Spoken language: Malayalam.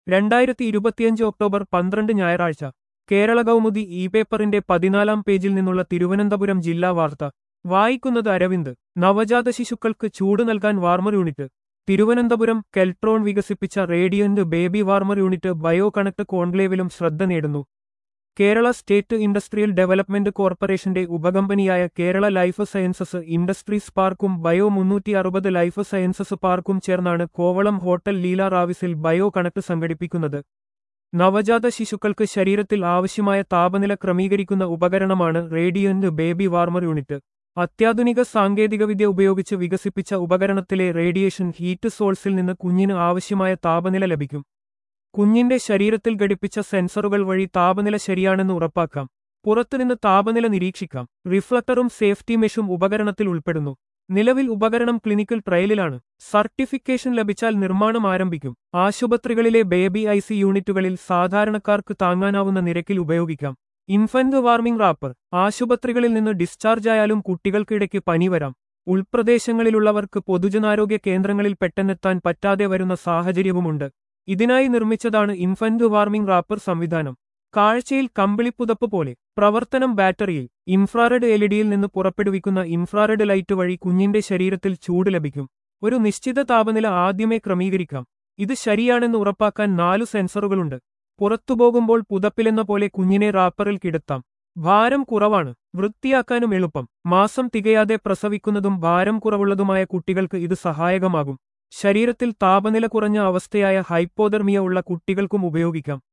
2025 ഒക്ടോബർ 12 ഞായറാഴ്ച കേരള കൗമുദി ഇ പേപ്പറിന്റെ 14-ാം പേജിൽ നിന്നുള്ള തിരുവനന്തപുരം ജില്ലാ വാർത്ത വായിക്കുന്നത് അരവിന്ദ്. നവജാത ശിശുക്കൾക്ക് ചൂട് നൽകാൻ വാർമർ യൂണിറ്റ്. തിരുവനന്തപുരം കെൽട്രോൺ വികസിപ്പിച്ച radiant baby warmer unit bio connect കോൺക്ലേവിലും ശ്രദ്ധ നേടുന്നു. കേരള സ്റ്റേറ്റ് ഇൻഡസ്ട്രിയൽ ഡെവലപ്മെന്റ് കോർപ്പറേഷന്റെ ഉപകമ്പനിയായ കേരള ലൈഫ് സയൻസസ് ഇൻഡസ്ട്രീസ് പാർക്കും ബയോ 360 ലൈഫ് സയൻസസ് പാർക്കും ചേർന്നാണ് കോവളം ഹോട്ടൽ ലീല റാവിസിൽ ബയോ കണക്ട് സംഘടിപ്പിക്കുന്നത്. നവജാത ശിശുക്കൾക്ക് ശരീരത്തിൽ ആവശ്യമായ താപനില ക്രമീകരിക്കുന്ന ഉപകരണമാണ് റേഡിയന്റ് ബേബി വാർമർ യൂണിറ്റ്. അത്യാധുനിക സാങ്കേതികവിദ്യ ഉപയോഗിച്ച് വികസിപ്പിച്ച ഉപകരണത്തിലെ റേഡിയേഷൻ ഹീറ്റ് സോഴ്സിൽ നിന്ന് കുഞ്ഞിന് ആവശ്യമായ താപനില ലഭിക്കും. കുഞ്ഞിന്റെ ശരീരത്തിൽ ഘടിപ്പിച്ച സെൻസറുകൾ വഴി താപനില ശരിയാണെന്ന് ഉറപ്പാക്കാം. പുറത്തുനിന്ന് താപനില നിരീക്ഷിക്കാം. റിഫ്ലക്ടറും സേഫ്റ്റി മെഷും ഉപകരണത്തിൽ ഉൾപ്പെടുന്നു. നിലവിൽ ഉപകരണം ക്ലിനിക്കൽ ട്രയലിലാണ്. സർട്ടിഫിക്കേഷൻ ലഭിച്ചാൽ നിർമ്മാണം ആരംഭിക്കും. ആശുപത്രികളിലെ ബേബി ഐസി യൂണിറ്റുകളിൽ സാധാരണക്കാർക്ക് താങ്ങാനാവുന്ന നിരക്കിൽ ഉപയോഗിക്കാം. Infant warming wrapper. ആശുപത്രികളിൽ നിന്ന് ഡിസ്ചാർജായാലും കുട്ടികൾക്കിടയ്ക്ക് പനി വരാം. ഉൾപ്രദേശങ്ങളിലുള്ളവർക്ക് പൊതുജനാരോഗ്യ കേന്ദ്രങ്ങളിൽ പെട്ടെന്നെത്താൻ പറ്റാതെ വരുന്ന സാഹചര്യവുമുണ്ട്. ഇതിനായി നിർമ്മിച്ചതാണ് ഇൻഫന്റ് വാർമിംഗ് റാപ്പർ സംവിധാനം. കാഴ്ചയിൽ കമ്പിളിപ്പുതപ്പ് പോലെ. പ്രവർത്തനം ബാറ്ററിയിൽ. ഇൻഫ്രാറെഡ് എൽഇഡിയിൽ നിന്ന് പുറപ്പെടുവിക്കുന്ന ഇൻഫ്രാറെഡ് ലൈറ്റ് വഴി കുഞ്ഞിന്റെ ശരീരത്തിൽ ചൂട് ലഭിക്കും. ഒരു നിശ്ചിത താപനില ആദ്യമേ ക്രമീകരിക്കാം. ഇത് ശരിയാണെന്ന് ഉറപ്പാക്കാൻ 4 സെൻസറുകളുണ്ട്. പുറത്തുപോകുമ്പോൾ പുതപ്പിലെന്ന പോലെ കുഞ്ഞിനെ റാപ്പറിൽ കിടത്താം. ഭാരം കുറവാണ്. വൃത്തിയാക്കാനും എളുപ്പം. മാസം തികയാതെ പ്രസവിക്കുന്നതും ഭാരം കുറവുള്ളതുമായ കുട്ടികൾക്ക് ഇത് സഹായകമാകും. ശരീരത്തിൽ താപനില കുറഞ്ഞ അവസ്ഥയായ ഹൈപ്പോതെർമിയ ഉള്ള കുട്ടികൾക്കും ഉപയോഗിക്കാം.